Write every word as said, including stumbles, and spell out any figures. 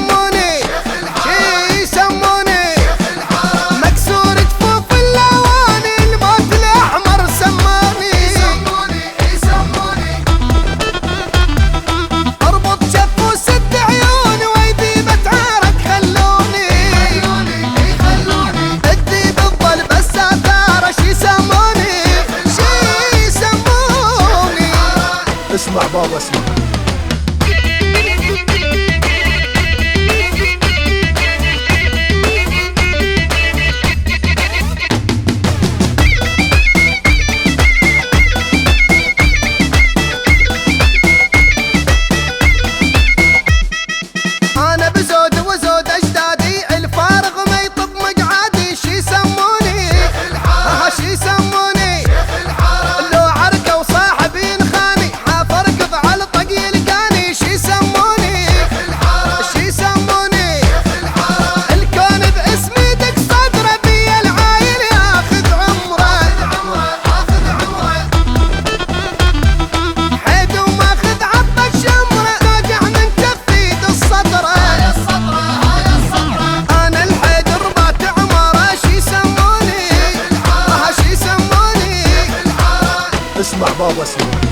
يسموني شي يسموني مكسور جفوف اللواني الموت الاحمر سموني اربط شف وسد عيوني وايدي بتعارك خلوني ادي بالظل بس اثار شي يسموني شي يسموني. اسمع بابا اسمع. انا بزود وزود اجدادي الفارغ ما يطب مقعدي شي يسموني ها شي يسموني لو عركه وصاحبي نخاني حاف اركض على الطق يلقاني شي يسموني شي يسموني الكون باسمي دق صدره بي العايل ياخذ عمره حيد وماخذ عطه شمره راجع من تفيد الصدره انا الحيد رباط عمره شي يسموني ها شي يسموني. اسمع بابا اسمع.